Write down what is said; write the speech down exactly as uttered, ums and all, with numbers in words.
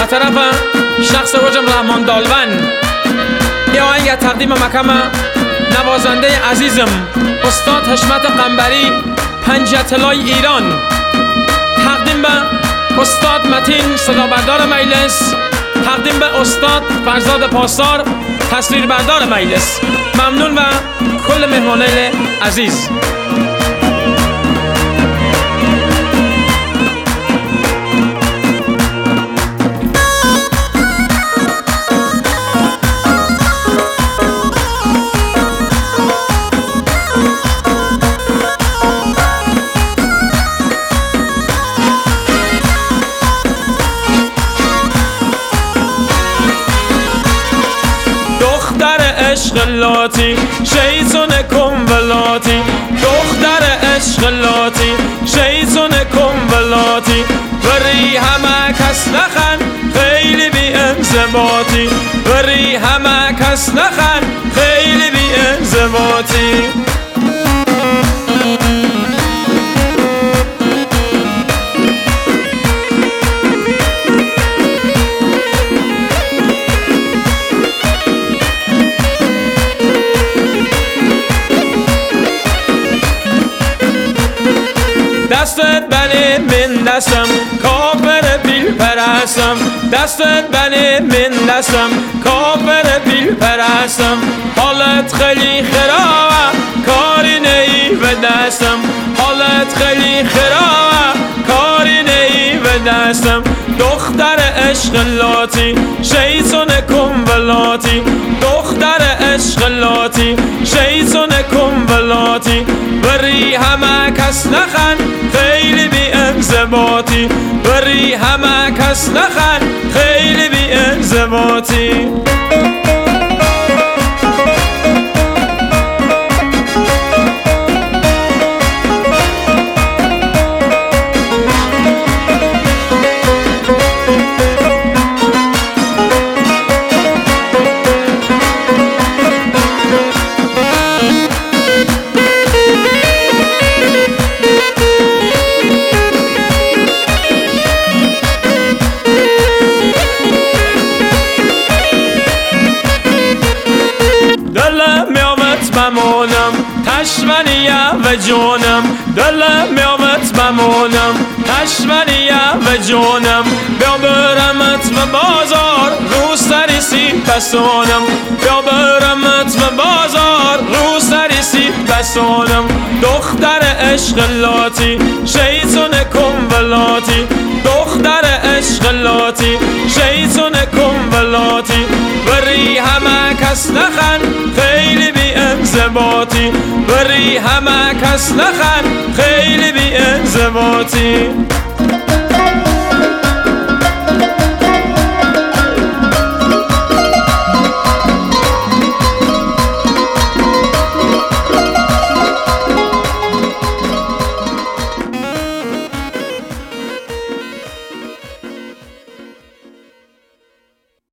از طرف شخص وجم رحمان دالون یه آهنگ تقدیم مکم نوازنده عزیزم استاد حشمت قنبری پنج اطلاع ایران، تقدیم به استاد متین صدابردار مجلس، تقدیم به استاد فرزاد پاسدار تصویربردار مجلس. ممنون و کل مهمانان عزیز. عشق لاتی شیطون کنولاتی، دختر عشق لاتی شیطون کنولاتی، بری همه کس نخن خیلی بی انضباطی، بری همه کس نخن خیلی بی انضباطی. دستت بنه من دستم کافر بیل پرستم، دستت بنه من دستم کافر بیل پرستم، حالت خیلی خرابه کاری نی به دستم، حالت خیلی خرابه کاری نی به دستم. دختر عشق لاتی شیطون کنولاتی، دختر عشق لاتی شیطون کنولاتی، بری همه کس نخن خیلی بی انضباطی، بری همه کس نخن خیلی بی انضباطی. بمونم تشمنیه و جونم، دلم میامت بمونم تشمنیه و جونم، بیا برمت به بازار رو سری سیب بسونم، بیا برمت به بازار رو سری سیب بسونم. دختر عشق لاتی شیطون کنولاتی، دختر عشق لاتی شیطون کنولاتی، بری همه کس نخن خیلی بی انضباطی، بری همه کس نخن خیلی بی انضباطی.